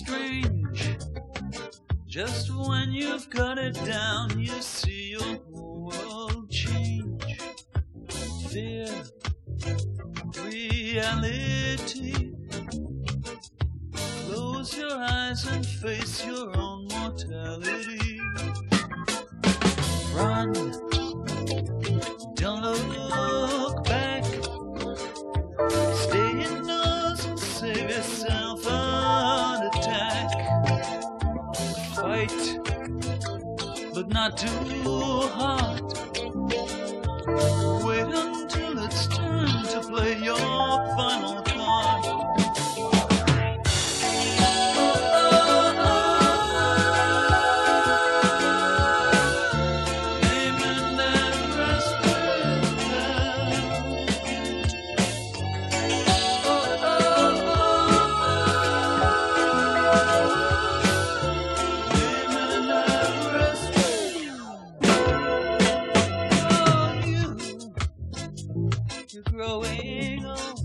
strange. Just when you've got it down, you see your whole world change. Fear, reality. Close your eyes and face your own mortality. Run, don't look back. Stay indoors and save yourself an attack. Fight, but not too hard. Wait until it's time to play your final card. You're growing old.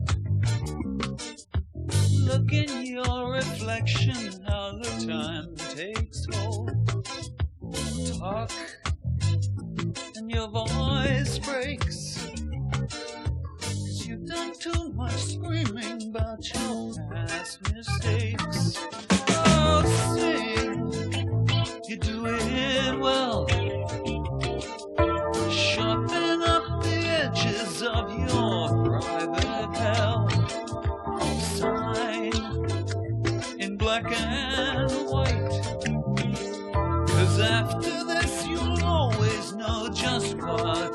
Look in your reflection, how the time takes hold. Talk, and your voice breaks, 'cause you've done too much screaming about your past mistakes. Oh, sing, you do it well. Sharpen up the edges of your private hell. Sign in black and white, 'cause after this you'll always know just what